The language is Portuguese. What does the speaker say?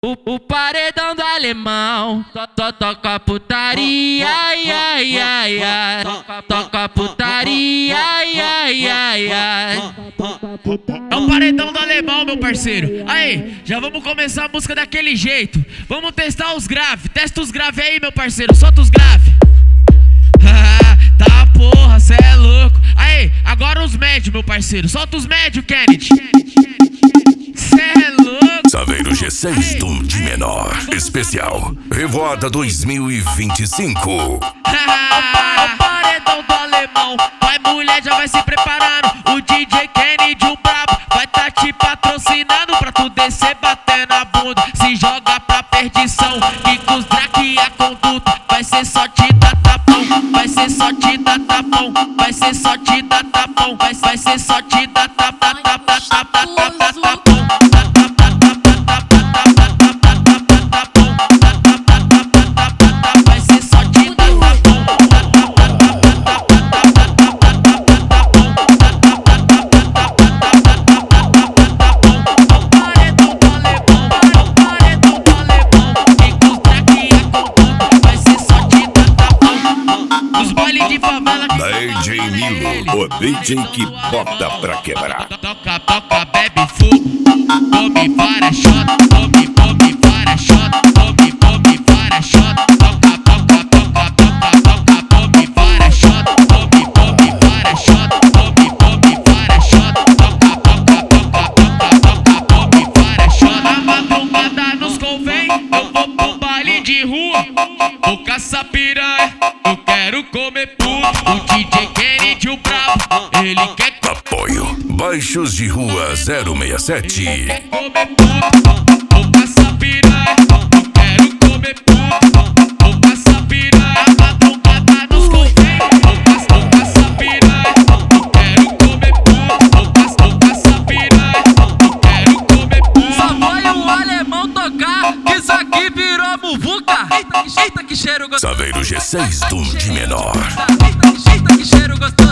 O paredão do alemão toca putaria, ai, ai, ai, ai. Toca putaria, ai, ai, ai, ai. É o paredão do alemão, meu parceiro. Aí, já vamos começar a música daquele jeito. Vamos testar os graves. Testa os graves aí, meu parceiro. Solta os graves. Tá porra, cê é louco. Aí, agora os médios, meu parceiro. Solta os médios, Kennedy. Cê é louco. Saveiro G6 do de menor. Especial Revoada 2025. O paredão do alemão. Vai, mulher, já vai se preparando. O DJ Kennedy, o brabo, vai tá te patrocinando pra tu descer, bater na bunda, se joga pra perdição. E com os drag a conduta vai ser só te dar tapão. Vai ser só te dar tapão. Vai ser só te dar tapão. Vai ser só te dar tapão. DJ Milo, o DJ que bota pra quebrar. Toca, bebe fogo, come várias shot, come várias shot, come várias shot. Toca, come várias shot, come várias shot, come várias shot. Toca, come várias shot. Na madrugada nos convém, eu vou pro baile de rua, vou caçar piranha, eu quero comer puto. O DJ Kennedy, o brabo, ele quer apoio Baixos de Rua 067. comer puto. Vou caçar piranha, eu quero comer puto. Vou caçar piranha, madrugada nos convém. Vou caçar piranha, eu quero comer puto. Vou caçar piranha, eu quero comer puto. Só foi o alemão tocar, que isso aqui virou muvuca. Eita que cheiro gostoso. Saveiro G6 do de menor. Eita que cheiro gostoso.